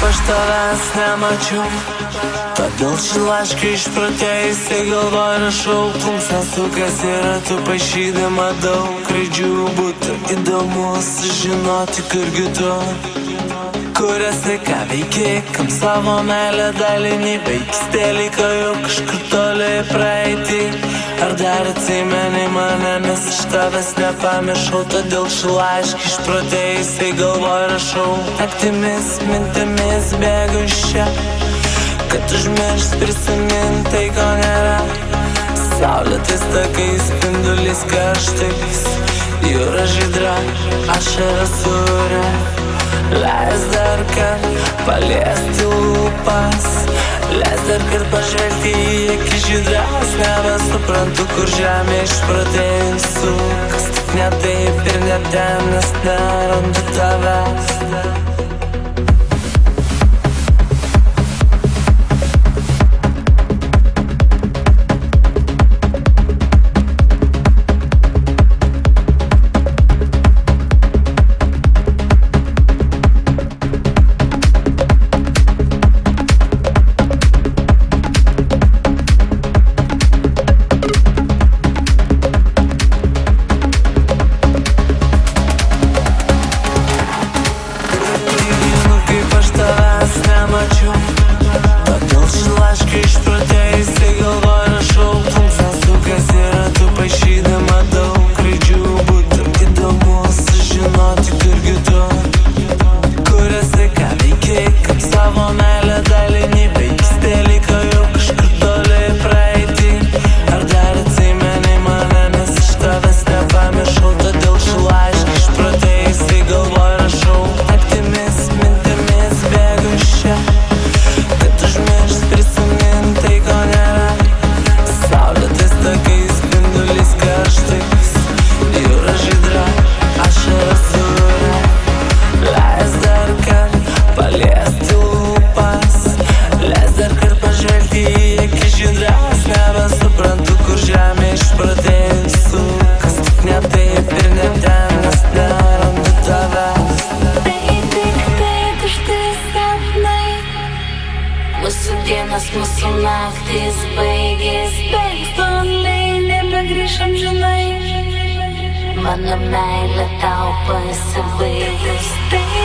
aš tavęs nemačiau, todėl šį laišką išprotėjusi galvoj rašau. Plunksnas sukasi ratu paišydama daug raidžių. Būtų įdomu sužinoti, kurgi tu, kur esi, ką veiki, kam savo meilę dalini. Vaikystėlį, kai jau kažkur toli praeitį. Ar dar atsimeni mane, nes aš tavęs nepamiršau, todėl šį laišką išprotėjusiai galvoj rašau. Naktimis, mintimis bėgu iš čia, kad užmiršt prisimint tai, ko nėra. Saulėtais takais, spindulys karštais, jūra žydra, ašaras ore. Leis dar kart paliesti lūpas, leis dar kart pažvelgti į akis žydras. Nebesuprantu, kur žemė išprotėjus sukas, tik ne taip ir ne ten, nes nerandu tavęs. Todėl šį laišką išprotėjusiai galvoj rašau. Plunksnas sukasi ratu paišydama daug raidžių. Būtų įdomu sužinoti, kurgi tu, kur esi, ką veiki, kaip savo meilę dalini. Vaikystėlį, kai jau kažkur toli praeitį. Ar dar atsimeni mane, nes aš tavęs nepamiršau, todėl šį laišką išprotėjusiai galvoj rašau. Naktimis, mintimis bėgu iš čia, kad užmiršt prisimint tai, ko nėra. Saulėtais takais, spindulys karštais, jūra žydra, ašaras ore. Leis dar kart paliesti lūpas, leis dar kart pažvelgti į akis žydras. Nebesuprantu, kur žemė išprotėjus sukas, tik ne taip ir ne ten, nes nerandu tavęs. Mūsų dienas, mūsų naktis baigės, bėgs toli, nebegrįš amžinai. Mano meilė tau pasibaigus.